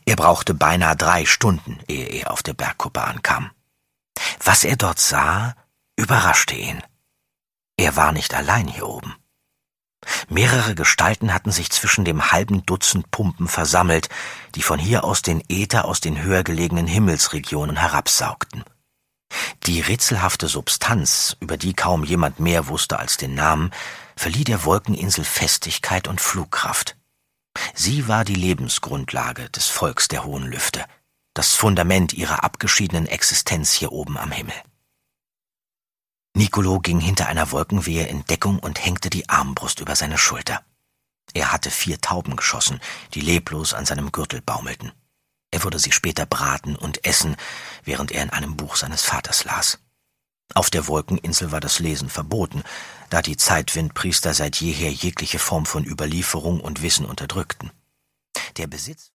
Er brauchte beinahe 3 Stunden, ehe er auf der Bergkuppe ankam. Was er dort sah, überraschte ihn. Er war nicht allein hier oben. Mehrere Gestalten hatten sich zwischen dem halben Dutzend Pumpen versammelt, die von hier aus den Äther aus den höher gelegenen Himmelsregionen herabsaugten. Die rätselhafte Substanz, über die kaum jemand mehr wusste als den Namen, verlieh der Wolkeninsel Festigkeit und Flugkraft. Sie war die Lebensgrundlage des Volks der hohen Lüfte, das Fundament ihrer abgeschiedenen Existenz hier oben am Himmel. Nicolo ging hinter einer Wolkenwehe in Deckung und hängte die Armbrust über seine Schulter. Er hatte 4 Tauben geschossen, die leblos an seinem Gürtel baumelten. Er würde sie später braten und essen, während er in einem Buch seines Vaters las. Auf der Wolkeninsel war das Lesen verboten, da die Zeitwindpriester seit jeher jegliche Form von Überlieferung und Wissen unterdrückten. Der Besitz